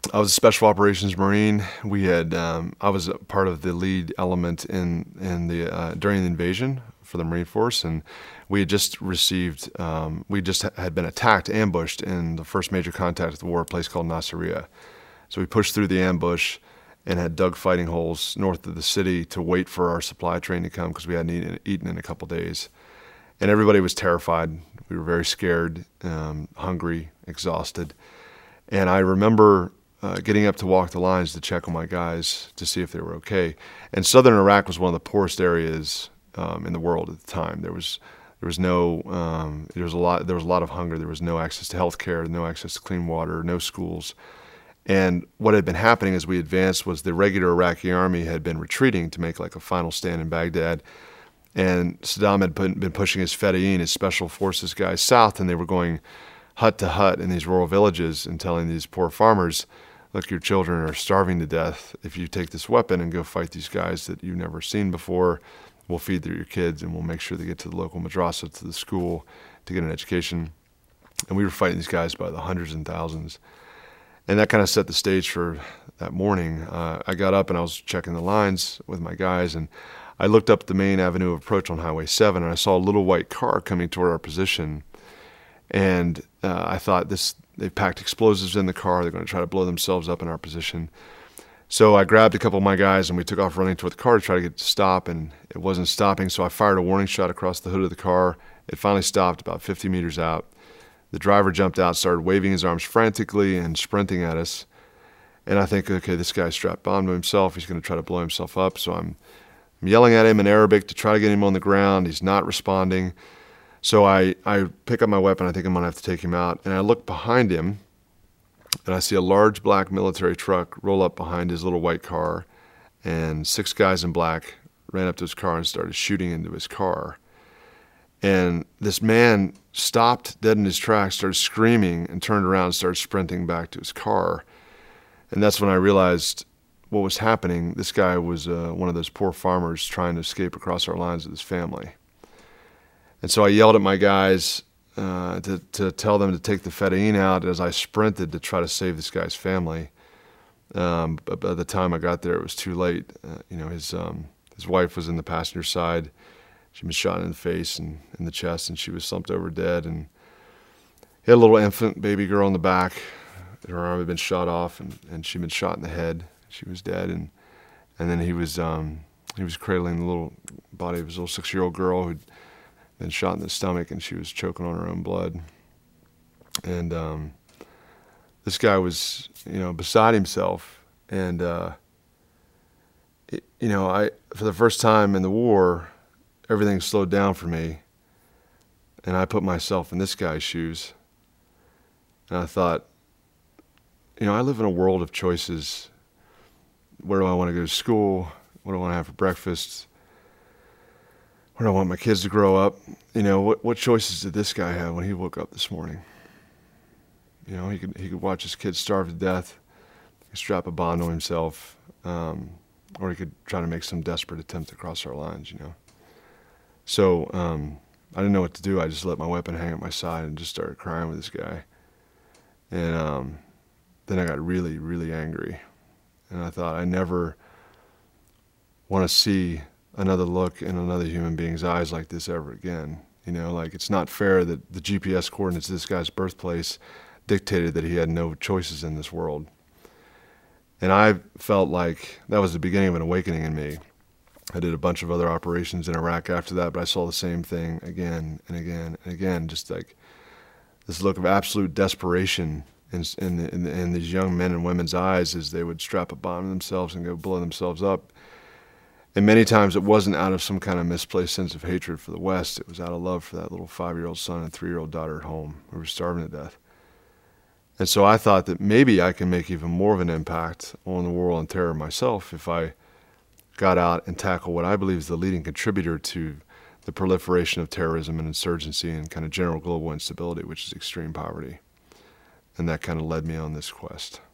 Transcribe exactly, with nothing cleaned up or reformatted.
I was a Special Operations Marine. We had um, I was a part of the lead element in in the uh, during the invasion for the Marine Force, and we had just received um, we just had been attacked, ambushed in the first major contact of the war, a place called Nasiriyah. So we pushed through the ambush and had dug fighting holes north of the city to wait for our supply train to come because we hadn't eaten, eaten in a couple days. And everybody was terrified. We were very scared, um, hungry, exhausted. And I remember uh, getting up to walk the lines to check on my guys to see if they were okay. And southern Iraq was one of the poorest areas um, in the world at the time. There was there was no um, there was a lot there was a lot of hunger. There was no access to health care, no access to clean water, no schools. And what had been happening as we advanced was the regular Iraqi army had been retreating to make like a final stand in Baghdad. And Saddam had put, been pushing his Fedayeen, his special forces guys, south, and they were going hut to hut in these rural villages and telling these poor farmers, look, your children are starving to death. If you take this weapon and go fight these guys that you've never seen before, we'll feed your kids and we'll make sure they get to the local madrasa, to the school, to get an education. And we were fighting these guys by the hundreds and thousands. And that kind of set the stage for that morning. Uh, I got up and I was checking the lines with my guys, and I looked up the main avenue of approach on Highway seven, and I saw a little white car coming toward our position. And uh, I thought, this they've packed explosives in the car. They're going to try to blow themselves up in our position. So I grabbed a couple of my guys, and we took off running toward the car to try to get it to stop, and it wasn't stopping. So I fired a warning shot across the hood of the car. It finally stopped about fifty meters out. The driver jumped out, started waving his arms frantically and sprinting at us. And I think, okay, this guy's strapped bomb to himself. He's going to try to blow himself up. So I'm, I'm yelling at him in Arabic to try to get him on the ground. He's not responding. So I, I pick up my weapon. I think I'm going to have to take him out. And I look behind him, and I see a large black military truck roll up behind his little white car. And six guys in black ran up to his car and started shooting into his car. And this man stopped dead in his tracks, started screaming, and turned around and started sprinting back to his car. And that's when I realized what was happening. This guy was uh, one of those poor farmers trying to escape across our lines with his family. And so I yelled at my guys uh, to, to tell them to take the Fedayeen out as I sprinted to try to save this guy's family. Um, but by the time I got there, it was too late. Uh, you know, his um, his wife was in the passenger side. She'd been shot in the face and in the chest, and she was slumped over dead. And he had a little infant baby girl in the back. Her arm had been shot off, and, and she'd been shot in the head. She was dead. And and then he was um, he was cradling the little body of his little six-year-old girl who'd been shot in the stomach, and she was choking on her own blood. And um, this guy was, you know, beside himself. And uh, it, you know, I for the first time in the war, everything slowed down for me, and I put myself in this guy's shoes. And I thought, you know, I live in a world of choices. Where do I want to go to school? What do I want to have for breakfast? Where do I want my kids to grow up? You know, what what choices did this guy have when he woke up this morning? You know, he could he could watch his kids starve to death, he could strap a bomb to himself, um, or he could try to make some desperate attempt to cross our lines, you know. So um, I didn't know what to do. I just let my weapon hang at my side and just started crying with this guy. And um, then I got really, really angry. And I thought, I never want to see another look in another human being's eyes like this ever again. You know, like, it's not fair that the G P S coordinates of this guy's birthplace dictated that he had no choices in this world. And I felt like that was the beginning of an awakening in me. I did a bunch of other operations in Iraq after that, but I saw the same thing again and again and again, just like this look of absolute desperation in, in, in, in these young men and women's eyes as they would strap a bomb to themselves and go blow themselves up. And many times it wasn't out of some kind of misplaced sense of hatred for the West. It was out of love for that little five-year-old son and three-year-old daughter at home who were starving to death. And so I thought that maybe I can make even more of an impact on the war on terror myself if I got out and tackle what I believe is the leading contributor to the proliferation of terrorism and insurgency and kind of general global instability, which is extreme poverty. And that kind of led me on this quest.